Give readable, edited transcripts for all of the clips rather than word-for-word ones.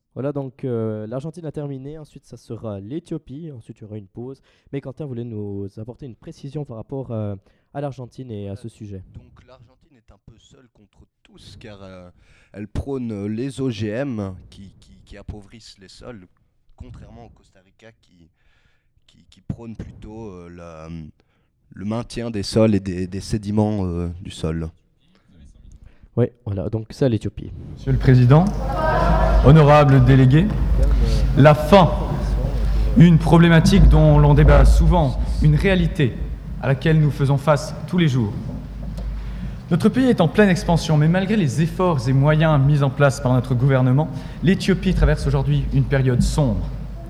Voilà, donc l'Argentine a terminé, ensuite ça sera l'Éthiopie, ensuite il y aura une pause. Mais Quentin voulait nous apporter une précision par rapport à l'Argentine et à Voilà. ce sujet. Donc l'Argentine est un peu seule contre tous car elle prône les OGM qui appauvrissent les sols, contrairement au Costa Rica qui prône plutôt le maintien des sols et des sédiments du sol. Oui, voilà, donc ça l'Éthiopie. Monsieur le Président, honorables délégués, la faim, une problématique dont l'on débat souvent, une réalité à laquelle nous faisons face tous les jours. Notre pays est en pleine expansion, mais malgré les efforts et moyens mis en place par notre gouvernement, l'Éthiopie traverse aujourd'hui une période sombre.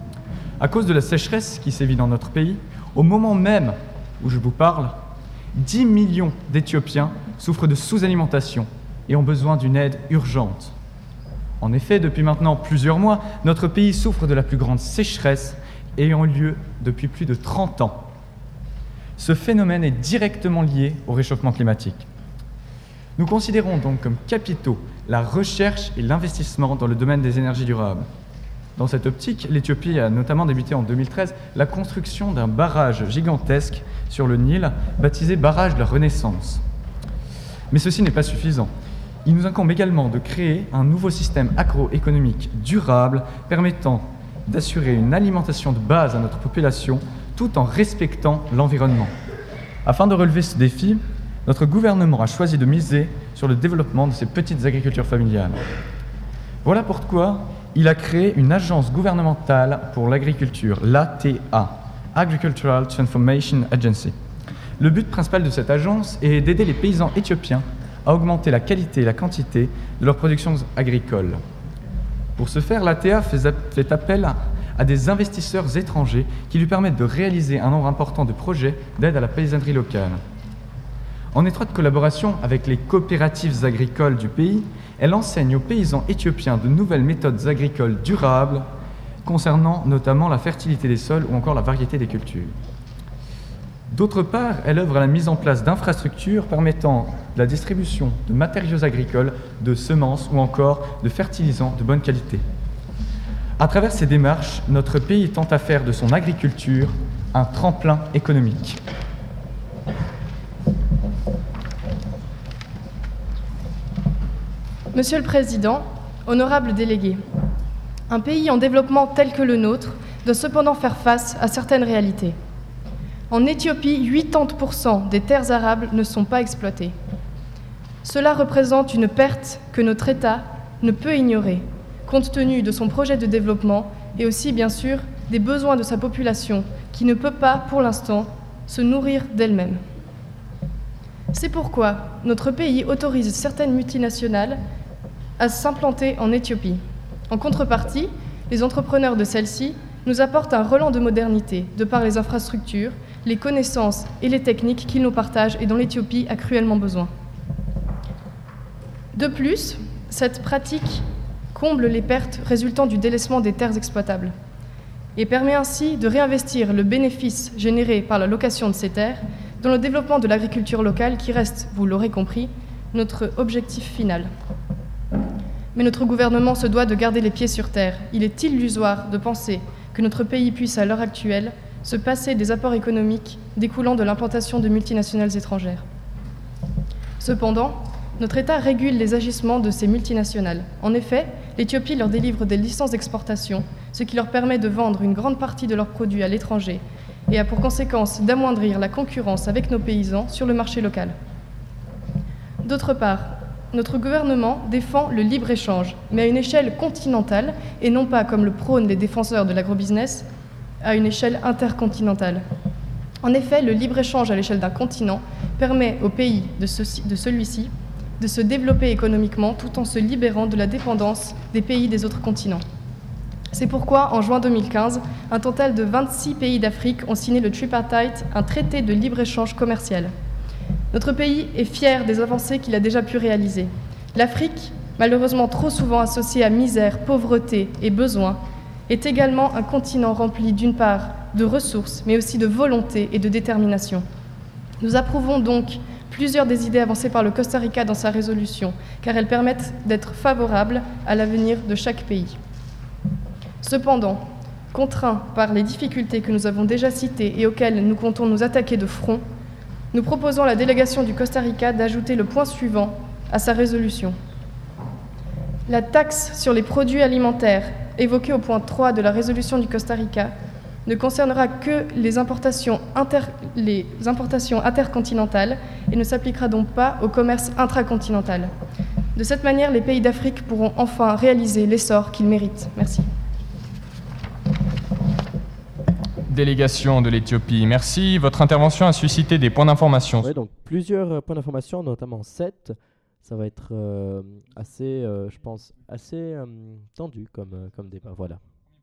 À cause de la sécheresse qui sévit dans notre pays, au moment même où je vous parle, 10 millions d'Éthiopiens souffrent de sous-alimentation et ont besoin d'une aide urgente. En effet, depuis maintenant plusieurs mois, notre pays souffre de la plus grande sécheresse ayant lieu depuis plus de 30 ans. Ce phénomène est directement lié au réchauffement climatique. Nous considérons donc comme capitaux la recherche et l'investissement dans le domaine des énergies durables. Dans cette optique, l'Éthiopie a notamment débuté en 2013 la construction d'un barrage gigantesque sur le Nil, baptisé barrage de la Renaissance. Mais ceci n'est pas suffisant. Il nous incombe également de créer un nouveau système agroéconomique durable permettant d'assurer une alimentation de base à notre population tout en respectant l'environnement. Afin de relever ce défi, notre gouvernement a choisi de miser sur le développement de ces petites agricultures familiales. Voilà pourquoi il a créé une agence gouvernementale pour l'agriculture, l'ATA, Agricultural Transformation Agency. Le but principal de cette agence est d'aider les paysans éthiopiens à augmenter la qualité et la quantité de leur production agricole. Pour ce faire, l'ATA fait appel à des investisseurs étrangers qui lui permettent de réaliser un nombre important de projets d'aide à la paysannerie locale. En étroite collaboration avec les coopératives agricoles du pays, elle enseigne aux paysans éthiopiens de nouvelles méthodes agricoles durables concernant notamment la fertilité des sols ou encore la variété des cultures. D'autre part, elle œuvre à la mise en place d'infrastructures permettant la distribution de matériaux agricoles, de semences ou encore de fertilisants de bonne qualité. À travers ces démarches, notre pays tente à faire de son agriculture un tremplin économique. Monsieur le Président, honorables délégués, un pays en développement tel que le nôtre doit cependant faire face à certaines réalités. En Éthiopie, 80% des terres arables ne sont pas exploitées. Cela représente une perte que notre État ne peut ignorer, compte tenu de son projet de développement et aussi, bien sûr, des besoins de sa population qui ne peut pas, pour l'instant, se nourrir d'elle-même. C'est pourquoi notre pays autorise certaines multinationales à s'implanter en Éthiopie. En contrepartie, les entrepreneurs de celles-ci nous apportent un relent de modernité, de par les infrastructures, les connaissances et les techniques qu'ils nous partagent et dont l'Éthiopie a cruellement besoin. De plus, cette pratique comble les pertes résultant du délaissement des terres exploitables et permet ainsi de réinvestir le bénéfice généré par la location de ces terres dans le développement de l'agriculture locale qui reste, vous l'aurez compris, notre objectif final. Mais notre gouvernement se doit de garder les pieds sur terre. Il est illusoire de penser que notre pays puisse, à l'heure actuelle, se passer des apports économiques découlant de l'implantation de multinationales étrangères. Cependant, notre État régule les agissements de ces multinationales. En effet, l'Éthiopie leur délivre des licences d'exportation, ce qui leur permet de vendre une grande partie de leurs produits à l'étranger et a pour conséquence d'amoindrir la concurrence avec nos paysans sur le marché local. D'autre part, notre gouvernement défend le libre-échange, mais à une échelle continentale et non pas, comme le prônent les défenseurs de l'agrobusiness, à une échelle intercontinentale. En effet, le libre-échange à l'échelle d'un continent permet aux pays de celui-ci de se développer économiquement tout en se libérant de la dépendance des pays des autres continents. C'est pourquoi, en juin 2015, un total de 26 pays d'Afrique ont signé le Tripartite, un traité de libre-échange commercial. Notre pays est fier des avancées qu'il a déjà pu réaliser. L'Afrique, malheureusement trop souvent associée à misère, pauvreté et besoin, est également un continent rempli d'une part de ressources, mais aussi de volonté et de détermination. Nous approuvons donc plusieurs des idées avancées par le Costa Rica dans sa résolution, car elles permettent d'être favorables à l'avenir de chaque pays. Cependant, contraints par les difficultés que nous avons déjà citées et auxquelles nous comptons nous attaquer de front, nous proposons à la délégation du Costa Rica d'ajouter le point suivant à sa résolution. La taxe sur les produits alimentaires, évoquée au point 3 de la résolution du Costa Rica, ne concernera que les importations intercontinentales et ne s'appliquera donc pas au commerce intracontinental. De cette manière, les pays d'Afrique pourront enfin réaliser l'essor qu'ils méritent. Merci. Délégation de l'Éthiopie, merci. Votre intervention a suscité des points d'information. Oui, donc plusieurs points d'information, notamment 7. Ça va être assez, je pense, assez tendu comme débat. Voilà.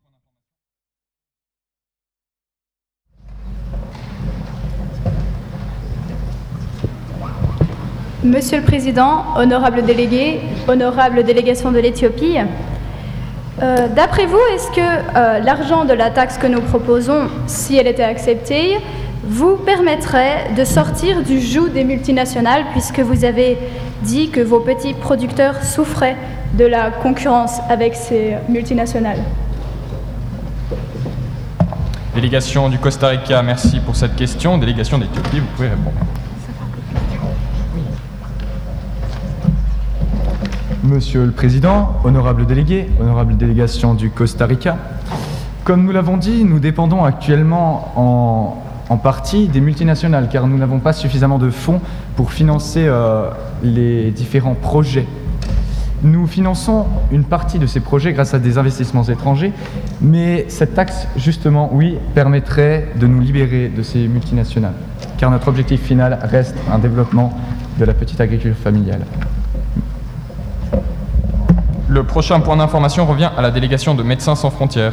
Monsieur le Président, honorables délégués, honorable délégation de l'Éthiopie, d'après vous, est-ce que l'argent de la taxe que nous proposons, si elle était acceptée, vous permettrait de sortir du joug des multinationales, puisque vous avez dit que vos petits producteurs souffraient de la concurrence avec ces multinationales? Délégation du Costa Rica, merci pour cette question. Délégation d'Éthiopie, vous pouvez répondre. Monsieur le Président, honorable délégué, honorable délégation du Costa Rica, comme nous l'avons dit, nous dépendons actuellement en partie des multinationales, car nous n'avons pas suffisamment de fonds pour financer les différents projets. Nous finançons une partie de ces projets grâce à des investissements étrangers, mais cette taxe, justement, oui, permettrait de nous libérer de ces multinationales, car notre objectif final reste un développement de la petite agriculture familiale. Le prochain point d'information revient à la délégation de Médecins sans frontières.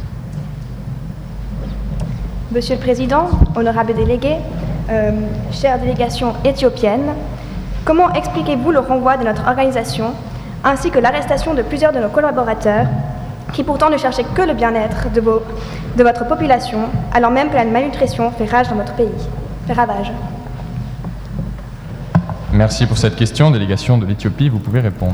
Monsieur le Président, honorable délégué, chère délégation éthiopienne, comment expliquez-vous le renvoi de notre organisation ainsi que l'arrestation de plusieurs de nos collaborateurs qui pourtant ne cherchaient que le bien-être de votre population, alors même que la malnutrition fait rage dans votre pays, fait ravage? Merci pour cette question. Délégation de l'Éthiopie, vous pouvez répondre.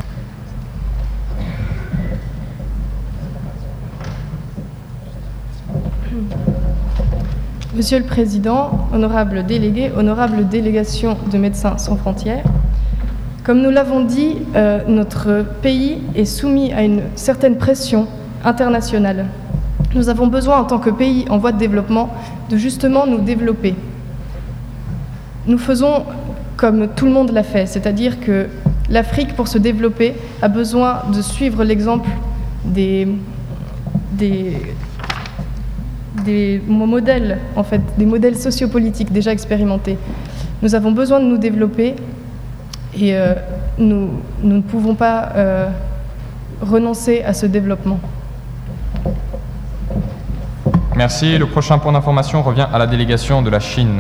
Monsieur le Président, honorable délégué, honorable délégation de Médecins sans frontières, comme nous l'avons dit, notre pays est soumis à une certaine pression internationale. Nous avons besoin, en tant que pays en voie de développement, de justement nous développer. Nous faisons comme tout le monde l'a fait, c'est-à-dire que l'Afrique, pour se développer, a besoin de suivre l'exemple des modèles, en fait, des modèles sociopolitiques déjà expérimentés. Nous avons besoin de nous développer et nous ne pouvons pas renoncer à ce développement. Merci. Le prochain point d'information revient à la délégation de la Chine.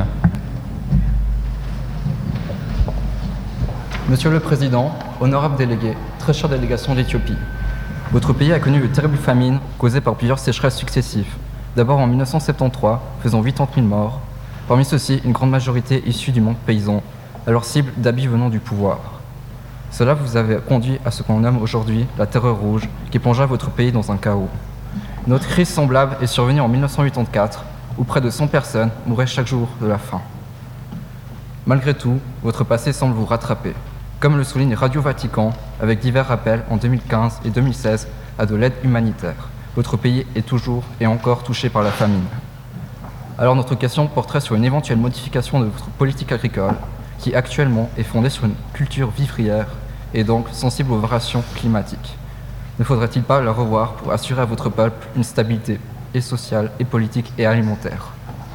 Monsieur le Président, honorable délégué, très chère délégation d'Éthiopie, votre pays a connu une terrible famine causée par plusieurs sécheresses successives. D'abord en 1973, faisant 80 000 morts. Parmi ceux-ci, une grande majorité issue du monde paysan, alors cible d'habits venant du pouvoir. Cela vous avait conduit à ce qu'on nomme aujourd'hui la terreur rouge, qui plongea votre pays dans un chaos. Une autre crise semblable est survenue en 1984, où près de 100 personnes mouraient chaque jour de la faim. Malgré tout, votre passé semble vous rattraper, comme le souligne Radio Vatican, avec divers rappels en 2015 et 2016 à de l'aide humanitaire. Votre pays est toujours et encore touché par la famine. Alors notre question porterait sur une éventuelle modification de votre politique agricole, qui actuellement est fondée sur une culture vivrière et donc sensible aux variations climatiques. Ne faudrait-il pas la revoir pour assurer à votre peuple une stabilité et sociale, et politique et alimentaire?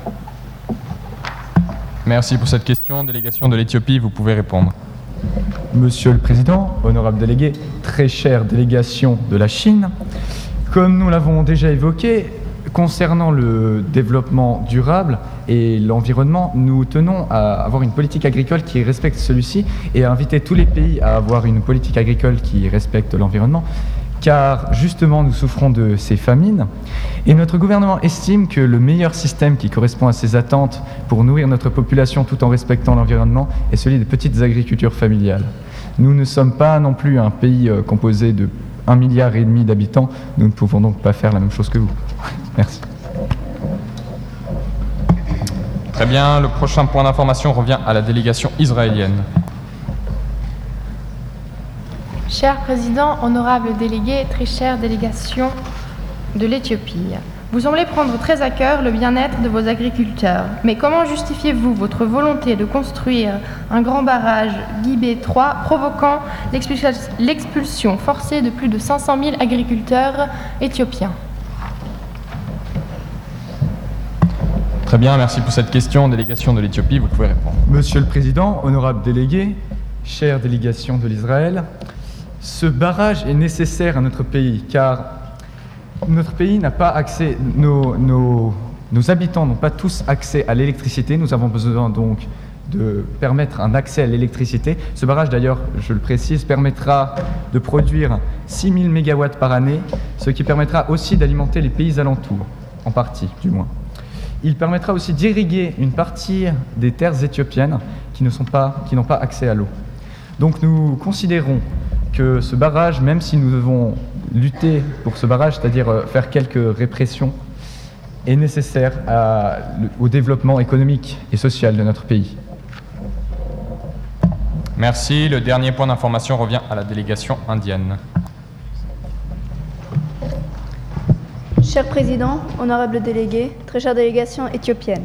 Merci pour cette question. Délégation de l'Éthiopie, vous pouvez répondre. Monsieur le Président, honorable délégué, très chère délégation de la Chine, comme nous l'avons déjà évoqué, concernant le développement durable et l'environnement, nous tenons à avoir une politique agricole qui respecte celui-ci et à inviter tous les pays à avoir une politique agricole qui respecte l'environnement, car justement nous souffrons de ces famines et notre gouvernement estime que le meilleur système qui correspond à ces attentes pour nourrir notre population tout en respectant l'environnement est celui des petites agricultures familiales. Nous ne sommes pas non plus un pays composé de 1,5 milliard d'habitants, nous ne pouvons donc pas faire la même chose que vous. Merci. Très bien, le prochain point d'information revient à la délégation israélienne. Cher Président, honorable délégué, très chère délégation de l'Éthiopie, vous semblez prendre très à cœur le bien-être de vos agriculteurs. Mais comment justifiez-vous votre volonté de construire un grand barrage Guibé 3 provoquant l'expulsion forcée de plus de 500 000 agriculteurs éthiopiens? Très bien, merci pour cette question. Délégation de l'Éthiopie, vous pouvez répondre. Monsieur le Président, honorable délégué, chère délégation de l'Israël, ce barrage est nécessaire à notre pays car notre pays n'a pas accès, nos habitants n'ont pas tous accès à l'électricité. Nous avons besoin donc de permettre un accès à l'électricité. Ce barrage, d'ailleurs, je le précise, permettra de produire 6 000 MW par année, ce qui permettra aussi d'alimenter les pays alentours, en partie du moins. Il permettra aussi d'irriguer une partie des terres éthiopiennes qui n'ont pas accès à l'eau. Donc nous considérons que ce barrage, même si nous devons lutter pour ce barrage, c'est-à-dire faire quelques répressions, est nécessaire au développement économique et social de notre pays. Merci. Le dernier point d'information revient à la délégation indienne. Cher Président, honorable délégué, très chère délégation éthiopienne,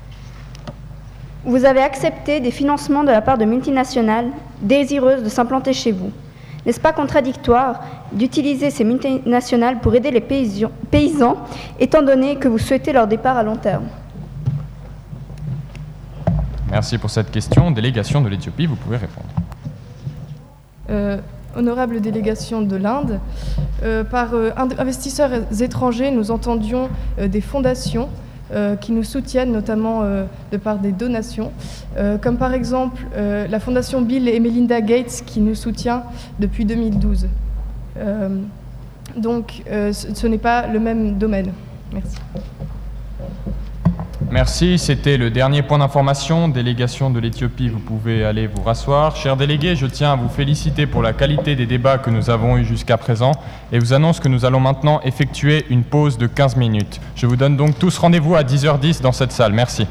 vous avez accepté des financements de la part de multinationales désireuses de s'implanter chez vous. N'est-ce pas contradictoire d'utiliser ces multinationales pour aider les paysans, étant donné que vous souhaitez leur départ à long terme? Merci pour cette question. Délégation de l'Éthiopie, vous pouvez répondre. Honorable délégation de l'Inde, par investisseurs étrangers, nous entendions des fondations qui nous soutiennent, notamment de par des donations, comme par exemple la fondation Bill et Melinda Gates qui nous soutient depuis 2012. Donc ce n'est pas le même domaine. Merci. Merci, c'était le dernier point d'information. Délégation de l'Éthiopie, vous pouvez aller vous rasseoir. Chers délégués, je tiens à vous féliciter pour la qualité des débats que nous avons eus jusqu'à présent et vous annonce que nous allons maintenant effectuer une pause de 15 minutes. Je vous donne donc tous rendez-vous à 10h10 dans cette salle. Merci.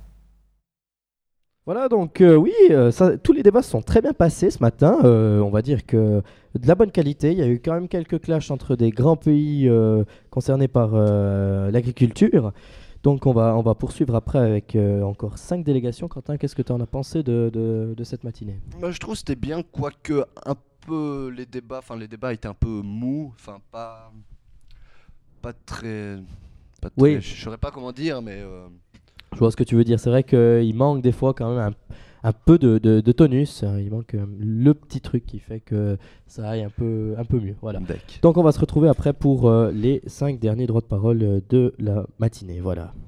Voilà, donc tous les débats sont très bien passés ce matin. On va dire que de la bonne qualité. Il y a eu quand même quelques clashs entre des grands pays concernés par l'agriculture. Donc on va poursuivre après avec encore 5 délégations. Quentin, qu'est-ce que tu en as pensé de cette matinée? Je trouve que c'était bien, quoique un peu les débats étaient un peu mous, pas très oui. Je saurais pas comment dire, mais je vois ce que tu veux dire. C'est vrai qu'il manque des fois quand même un peu de tonus. Il manque le petit truc qui fait que ça aille un peu mieux. Voilà. Donc on va se retrouver après pour les 5 derniers droits de parole de la matinée. Voilà.